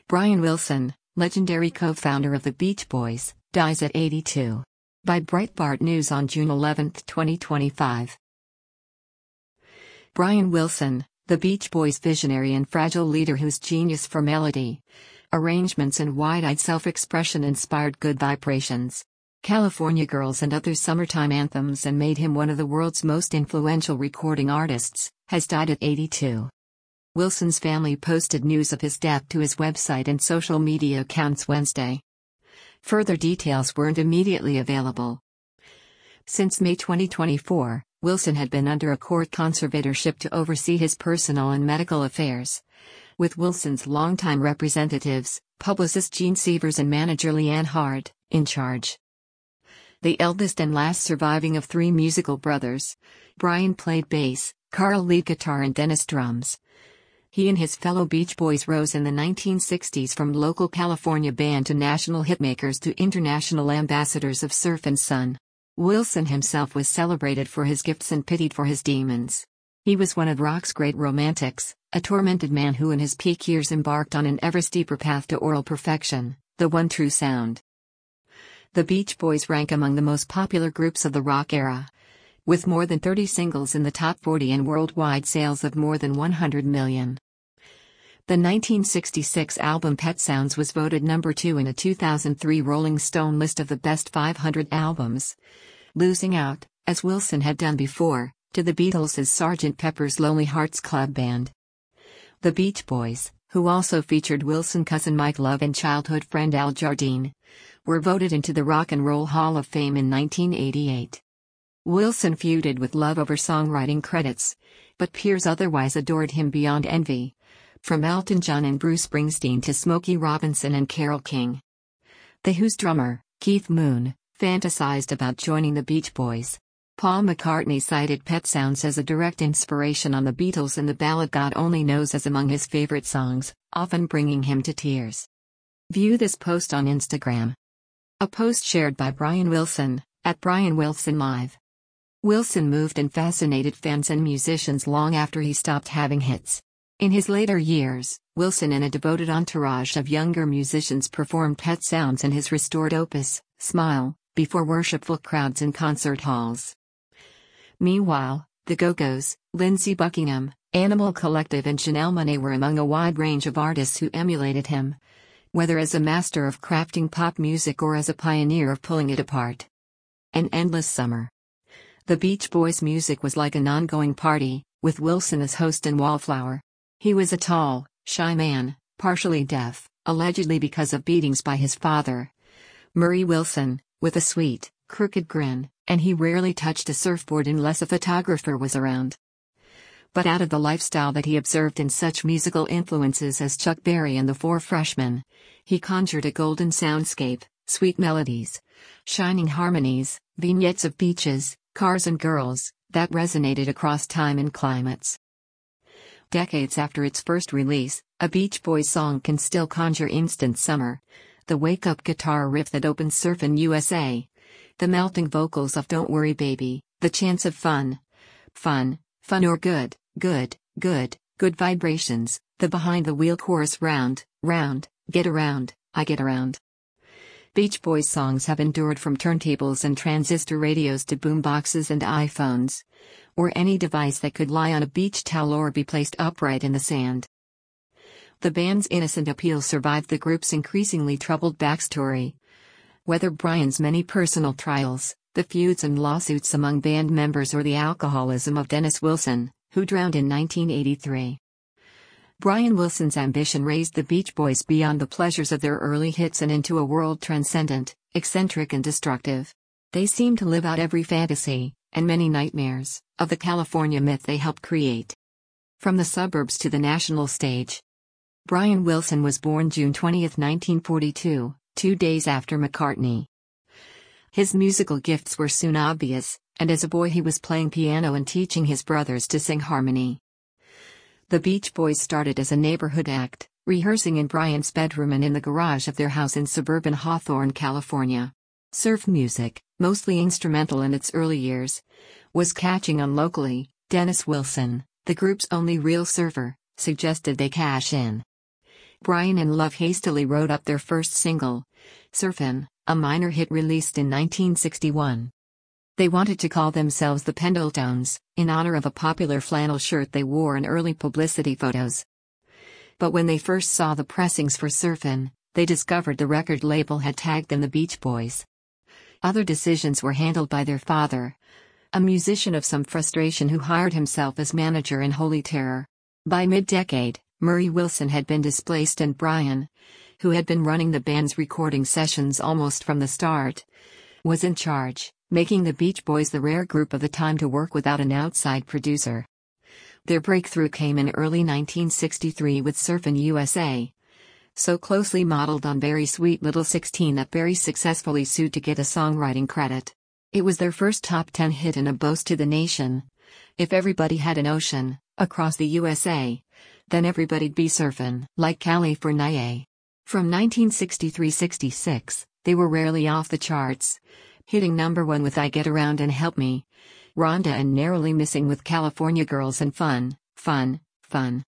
Brian Wilson, legendary co-founder of the Beach Boys, dies at 82. By Breitbart News on June 11, 2025. Brian Wilson, the Beach Boys' visionary and fragile leader whose genius for melody, arrangements and wide-eyed self-expression inspired good vibrations, California Girls and other summertime anthems and made him one of the world's most influential recording artists, has died at 82. Wilson's family posted news of his death to his website and social media accounts Wednesday. Further details weren't immediately available. Since May 2024, Wilson had been under a court conservatorship to oversee his personal and medical affairs, with Wilson's longtime representatives, publicist Gene Sievers and manager Leanne Hard, in charge. The eldest and last surviving of three musical brothers, Brian played bass, Carl lead guitar and Dennis drums. He and his fellow Beach Boys rose in the 1960s from local California band to national hitmakers to international ambassadors of surf and sun. Wilson himself was celebrated for his gifts and pitied for his demons. He was one of rock's great romantics, a tormented man who in his peak years embarked on an ever steeper path to oral perfection, the one true sound. The Beach Boys rank among the most popular groups of the rock era, with more than 30 singles in the top 40 and worldwide sales of more than 100 million. The 1966 album Pet Sounds was voted number 2 in a 2003 Rolling Stone list of the best 500 albums, losing out, as Wilson had done before, to the Beatles' Sgt. Pepper's Lonely Hearts Club Band. The Beach Boys, who also featured Wilson cousin Mike Love and childhood friend Al Jardine, were voted into the Rock and Roll Hall of Fame in 1988. Wilson feuded with Love over songwriting credits, but peers otherwise adored him beyond envy, from Elton John and Bruce Springsteen to Smokey Robinson and Carole King. The Who's drummer, Keith Moon, fantasized about joining the Beach Boys. Paul McCartney cited Pet Sounds as a direct inspiration on the Beatles and the ballad God Only Knows as among his favorite songs, often bringing him to tears. View this post on Instagram. A post shared by Brian Wilson, at Brian Wilson Live. Wilson moved and fascinated fans and musicians long after he stopped having hits. In his later years, Wilson and a devoted entourage of younger musicians performed Pet Sounds in his restored opus, Smile, before worshipful crowds in concert halls. Meanwhile, the Go-Go's, Lindsey Buckingham, Animal Collective and Janelle Monáe were among a wide range of artists who emulated him, whether as a master of crafting pop music or as a pioneer of pulling it apart. An endless summer. The Beach Boys' music was like an ongoing party, with Wilson as host and wallflower. He was a tall, shy man, partially deaf, allegedly because of beatings by his father, Murray Wilson, with a sweet, crooked grin, and he rarely touched a surfboard unless a photographer was around. But out of the lifestyle that he observed in such musical influences as Chuck Berry and the Four Freshmen, he conjured a golden soundscape, sweet melodies, shining harmonies, vignettes of beaches, cars and girls, that resonated across time and climates. Decades after its first release, a Beach Boys song can still conjure instant summer. The wake-up guitar riff that opens Surfin' USA. The melting vocals of Don't Worry Baby, the chants of fun or good vibrations, the behind-the-wheel chorus round, get around, I get around. Beach Boys songs have endured from turntables and transistor radios to boomboxes and iPhones, or any device that could lie on a beach towel or be placed upright in the sand. The band's innocent appeal survived the group's increasingly troubled backstory. Whether Brian's many personal trials, the feuds and lawsuits among band members or the alcoholism of Dennis Wilson, who drowned in 1983. Brian Wilson's ambition raised the Beach Boys beyond the pleasures of their early hits and into a world transcendent, eccentric and destructive. They seemed to live out every fantasy, and many nightmares, of the California myth they helped create. From the suburbs to the national stage. Brian Wilson was born June 20, 1942, 2 days after McCartney. His musical gifts were soon obvious, and as a boy he was playing piano and teaching his brothers to sing harmony. The Beach Boys started as a neighborhood act, rehearsing in Brian's bedroom and in the garage of their house in suburban Hawthorne, California. Surf music, mostly instrumental in its early years, was catching on locally. Dennis Wilson, the group's only real surfer, suggested they cash in. Brian and Love hastily wrote up their first single, Surfin', a minor hit released in 1961. They wanted to call themselves the Pendletones, in honor of a popular flannel shirt they wore in early publicity photos. But when they first saw the pressings for Surfin', they discovered the record label had tagged them the Beach Boys. Other decisions were handled by their father, a musician of some frustration who hired himself as manager in Holy Terror. By mid-decade, Murray Wilson had been displaced and Brian, who had been running the band's recording sessions almost from the start, was in charge, making the Beach Boys the rare group of the time to work without an outside producer. Their breakthrough came in early 1963 with Surfin' USA, so closely modeled on Barry's Sweet Little 16 that Barry successfully sued to get a songwriting credit. It was their first top 10 hit and a boast to the nation. If everybody had an ocean across the USA, then everybody'd be surfin' like California. From 1963-66, they were rarely off the charts, hitting number 1 with I Get Around and Help Me, Rhonda, and narrowly missing with California Girls and Fun, Fun, Fun.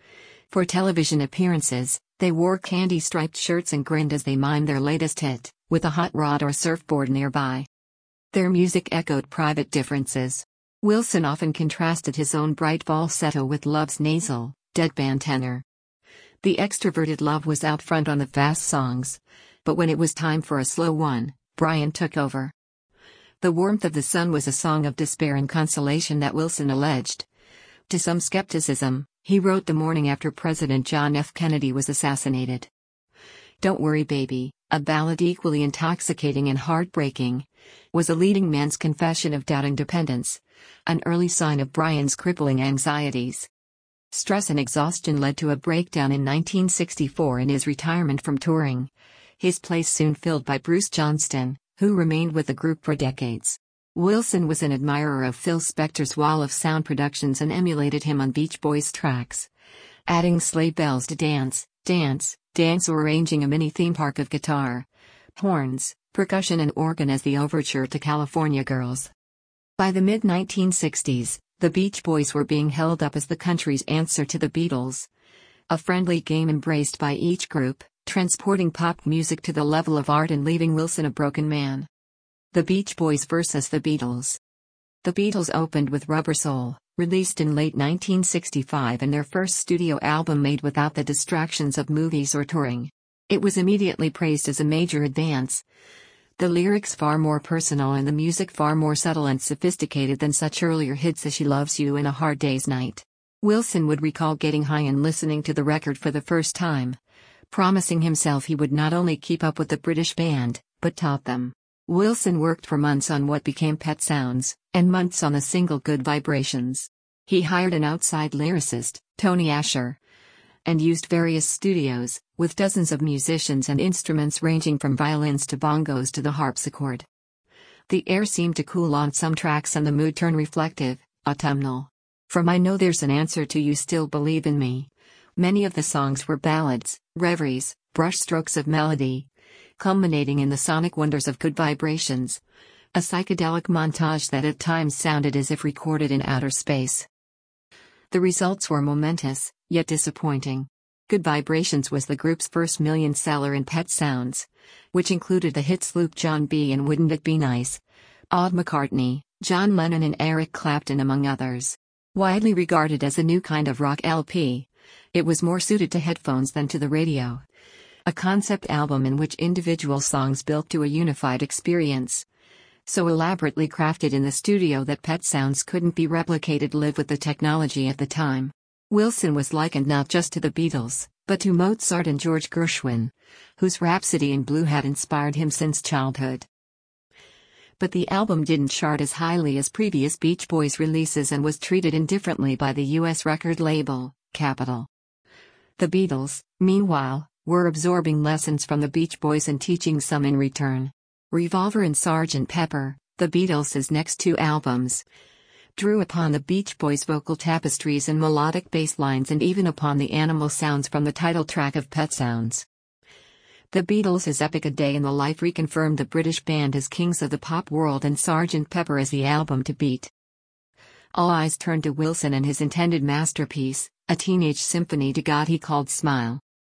For television appearances, they wore candy-striped shirts and grinned as they mimed their latest hit, with a hot rod or surfboard nearby. Their music echoed private differences. Wilson often contrasted his own bright falsetto with Love's nasal, deadpan tenor. The extroverted Love was out front on the fast songs, but when it was time for a slow one, Brian took over. The Warmth of the Sun was a song of despair and consolation that Wilson alleged to some skepticism he wrote the morning after President John F. Kennedy was assassinated. Don't Worry Baby, a ballad equally intoxicating and heartbreaking, was a leading man's confession of doubting dependence, an early sign of Brian's crippling anxieties. Stress and exhaustion led to a breakdown in 1964 and his retirement from touring, his place soon filled by Bruce Johnston, who remained with the group for decades. Wilson was an admirer of Phil Spector's wall of sound productions and emulated him on Beach Boys tracks, adding sleigh bells to Dance, Dance, Dance, or arranging a mini theme park of guitar, horns, percussion and organ as the overture to California Girls. By the mid-1960s, the Beach Boys were being held up as the country's answer to the Beatles, a friendly game embraced by each group, transporting pop music to the level of art and leaving Wilson a broken man. The Beach Boys versus the Beatles. The Beatles opened with Rubber Soul, released in late 1965 and their first studio album made without the distractions of movies or touring. It was immediately praised as a major advance, the lyrics far more personal and the music far more subtle and sophisticated than such earlier hits as She Loves You and A Hard Day's Night. Wilson would recall getting high and listening to the record for the first time, promising himself he would not only keep up with the British band, but top them. Wilson worked for months on what became Pet Sounds, and months on the single Good Vibrations. He hired an outside lyricist, Tony Asher, and used various studios, with dozens of musicians and instruments ranging from violins to bongos to the harpsichord. The air seemed to cool on some tracks and the mood turned reflective, autumnal. From I Know There's an Answer to You Still Believe in Me, many of the songs were ballads, reveries, brushstrokes of melody, culminating in the sonic wonders of Good Vibrations, a psychedelic montage that at times sounded as if recorded in outer space. The results were momentous, yet disappointing. Good Vibrations was the group's first million seller in Pet Sounds, which included the hits Luke John B. and Wouldn't It Be Nice, Odd McCartney, John Lennon and Eric Clapton among others. Widely regarded as a new kind of rock LP, it was more suited to headphones than to the radio. A concept album in which individual songs built to a unified experience, so elaborately crafted in the studio that Pet Sounds couldn't be replicated live with the technology at the time. Wilson was likened not just to the Beatles, but to Mozart and George Gershwin, whose Rhapsody in Blue had inspired him since childhood. But the album didn't chart as highly as previous Beach Boys releases and was treated indifferently by the U.S. record label, Capitol. The Beatles, meanwhile, were absorbing lessons from the Beach Boys and teaching some in return. Revolver and Sgt. Pepper, the Beatles' next two albums, drew upon the Beach Boys' vocal tapestries and melodic bass lines and even upon the animal sounds from the title track of Pet Sounds. The Beatles' epic A Day in the Life reconfirmed the British band as kings of the pop world and Sgt. Pepper as the album to beat. All eyes turned to Wilson and his intended masterpiece, a teenage symphony to God he called Smile.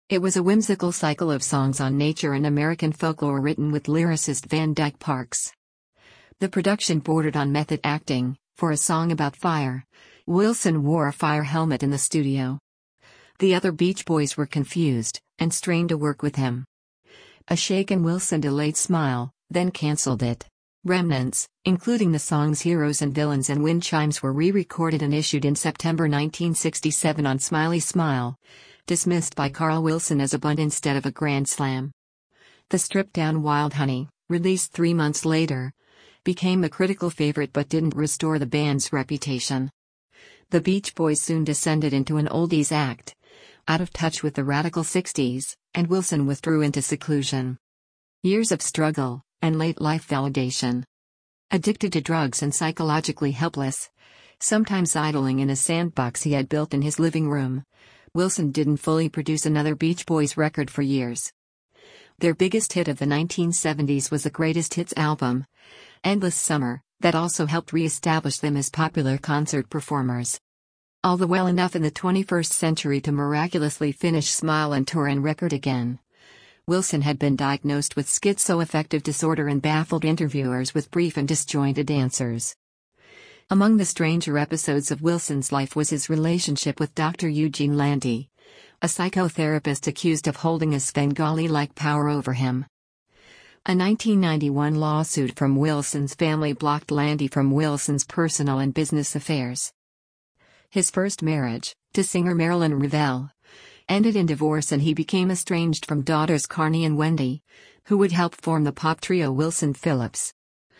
It was a whimsical cycle of songs on nature and American folklore written with lyricist Van Dyke Parks. The production bordered on method acting. For a song about fire, Wilson wore a fire helmet in the studio. The other Beach Boys were confused and strained to work with him. A shaken Wilson delayed Smile, then cancelled it. Remnants, including the songs Heroes and Villains and Wind Chimes, were re-recorded and issued in September 1967 on Smiley Smile, dismissed by Carl Wilson as a bunt instead of a grand slam. The stripped-down Wild Honey, released 3 months later, became a critical favorite but didn't restore the band's reputation. The Beach Boys soon descended into an oldies act, out of touch with the radical 60s, and Wilson withdrew into seclusion. Years of struggle and late life validation. Addicted to drugs and psychologically helpless, sometimes idling in a sandbox he had built in his living room, Wilson didn't fully produce another Beach Boys record for years. Their biggest hit of the 1970s was the Greatest Hits album, Endless Summer, that also helped re-establish them as popular concert performers. All the well enough in the 21st century to miraculously finish Smile and tour and record again. Wilson had been diagnosed with schizoaffective disorder and baffled interviewers with brief and disjointed answers. Among the stranger episodes of Wilson's life was his relationship with Dr. Eugene Landy, a psychotherapist accused of holding a Svengali-like power over him. A 1991 lawsuit from Wilson's family blocked Landy from Wilson's personal and business affairs. His first marriage, to singer Marilyn Revelle, ended in divorce and he became estranged from daughters Carney and Wendy, who would help form the pop trio Wilson Phillips.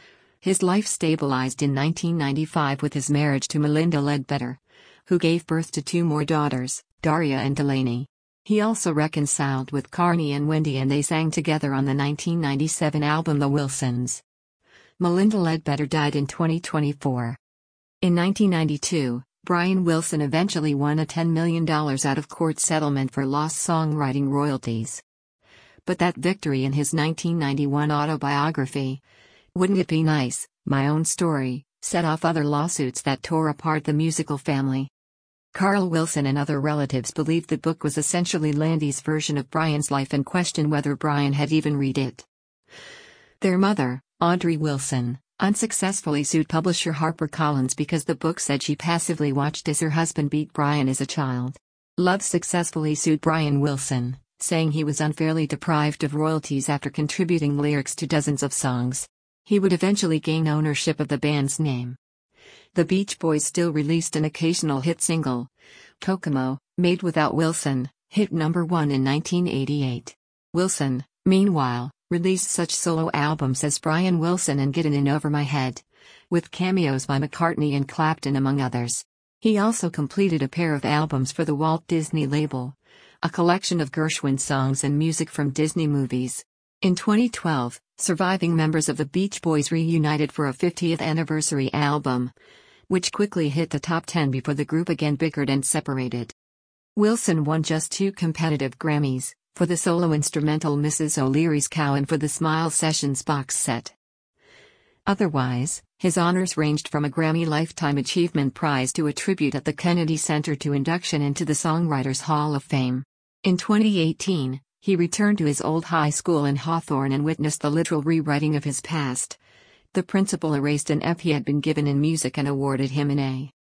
His life stabilized in 1995 with his marriage to Melinda Ledbetter, who gave birth to 2 more daughters, Daria and Delaney. He also reconciled with Carney and Wendy and they sang together on the 1997 album The Wilsons. Melinda Ledbetter died in 2024. In 1992, Brian Wilson eventually won a $10 million out-of-court settlement for lost songwriting royalties. But that victory in his 1991 autobiography, Wouldn't It Be Nice, My Own Story, set off other lawsuits that tore apart the musical family. Carl Wilson and other relatives believed the book was essentially Landy's version of Brian's life and questioned whether Brian had even read it. Their mother, Audrey Wilson, unsuccessfully sued publisher HarperCollins because the book said she passively watched as her husband beat Brian as a child. Love successfully sued Brian Wilson, saying he was unfairly deprived of royalties after contributing lyrics to dozens of songs. He would eventually gain ownership of the band's name. The Beach Boys still released an occasional hit single. Kokomo, made without Wilson, hit number 1 in 1988. Wilson, meanwhile, released such solo albums as Brian Wilson and Gettin' In Over My Head, with cameos by McCartney and Clapton among others. He also completed a pair of albums for the Walt Disney label, a collection of Gershwin songs and music from Disney movies. In 2012, surviving members of the Beach Boys reunited for a 50th anniversary album, which quickly hit the top 10 before the group again bickered and separated. Wilson won just 2 competitive Grammys, for the solo instrumental Mrs. O'Leary's Cow and for the Smile Sessions box set. Otherwise, his honors ranged from a Grammy Lifetime Achievement Prize to a tribute at the Kennedy Center to induction into the Songwriters Hall of Fame. In 2018, he returned to his old high school in Hawthorne and witnessed the literal rewriting of his past. The principal erased an F he had been given in music and awarded him an A.